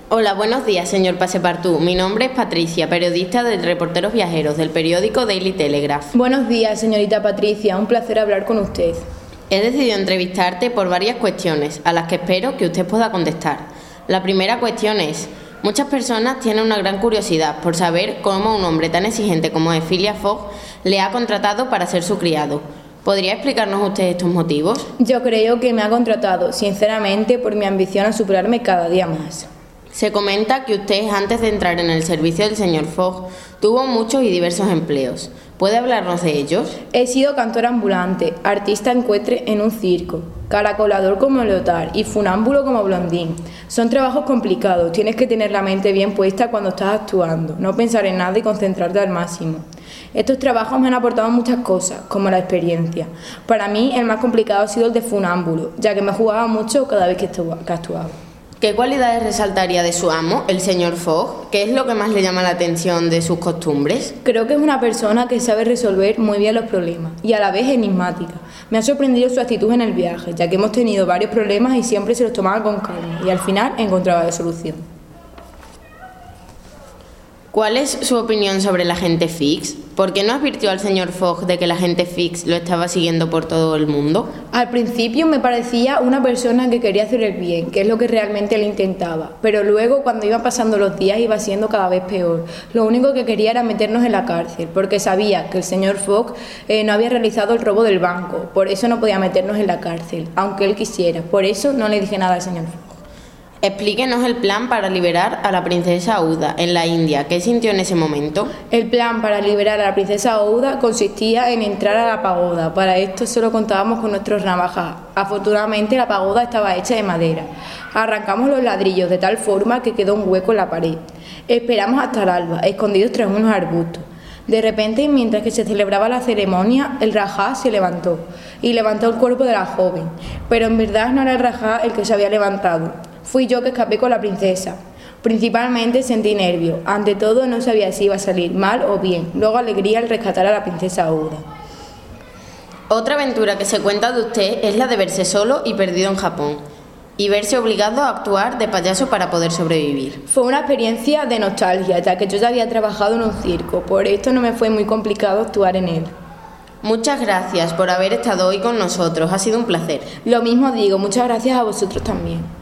Hola, buenos días, señor Passepartout. Mi nombre es Patricia, periodista de Reporteros Viajeros del periódico Daily Telegraph. Buenos días, señorita Patricia. Un placer hablar con usted. He decidido entrevistarte por varias cuestiones, a las que espero que usted pueda contestar. La primera cuestión es: muchas personas tienen una gran curiosidad por saber cómo un hombre tan exigente como es Phileas Fogg le ha contratado para ser su criado. ¿Podría explicarnos usted estos motivos? Yo creo que me ha contratado, sinceramente, por mi ambición a superarme cada día más. Se comenta que usted, antes de entrar en el servicio del señor Fogg, tuvo muchos y diversos empleos. ¿Puede hablarnos de ellos? He sido cantor ambulante, artista encuestre en un circo, caracolador como Leotard y funámbulo como Blondín. Son trabajos complicados, tienes que tener la mente bien puesta cuando estás actuando, no pensar en nada y concentrarte al máximo. Estos trabajos me han aportado muchas cosas, como la experiencia. Para mí el más complicado ha sido el de funámbulo, ya que me jugaba mucho cada vez que actuaba. ¿Qué cualidades resaltaría de su amo, el señor Fogg? ¿Qué es lo que más le llama la atención de sus costumbres? Creo que es una persona que sabe resolver muy bien los problemas y a la vez enigmática. Me ha sorprendido su actitud en el viaje, ya que hemos tenido varios problemas y siempre se los tomaba con calma y al final encontraba la solución. ¿Cuál es su opinión sobre el agente Fix? ¿Por qué no advirtió al señor Fogg de que el agente Fix lo estaba siguiendo por todo el mundo? Al principio me parecía una persona que quería hacer el bien, que es lo que realmente le intentaba, pero luego cuando iban pasando los días iba siendo cada vez peor. Lo único que quería era meternos en la cárcel, porque sabía que el señor Fogg no había realizado el robo del banco, por eso no podía meternos en la cárcel, aunque él quisiera. Por eso no le dije nada al señor Fogg. Explíquenos el plan para liberar a la princesa Aouda en la India. ¿Qué sintió en ese momento? El plan para liberar a la princesa Aouda consistía en entrar a la pagoda. Para esto solo contábamos con nuestros navajas. Afortunadamente la pagoda estaba hecha de madera. Arrancamos los ladrillos de tal forma que quedó un hueco en la pared. Esperamos hasta el alba, escondidos tras unos arbustos. De repente, mientras que se celebraba la ceremonia, el Rajá se levantó y levantó el cuerpo de la joven. Pero en verdad no era el Rajá el que se había levantado. Fui yo que escapé con la princesa. Principalmente sentí nervio. Ante todo no sabía si iba a salir mal o bien. Luego alegría al rescatar a la princesa Aouda. Otra aventura que se cuenta de usted es la de verse solo y perdido en Japón y verse obligado a actuar de payaso para poder sobrevivir. Fue una experiencia de nostalgia, ya que yo ya había trabajado en un circo. Por esto no me fue muy complicado actuar en él. Muchas gracias por haber estado hoy con nosotros. Ha sido un placer. Lo mismo digo, muchas gracias a vosotros también.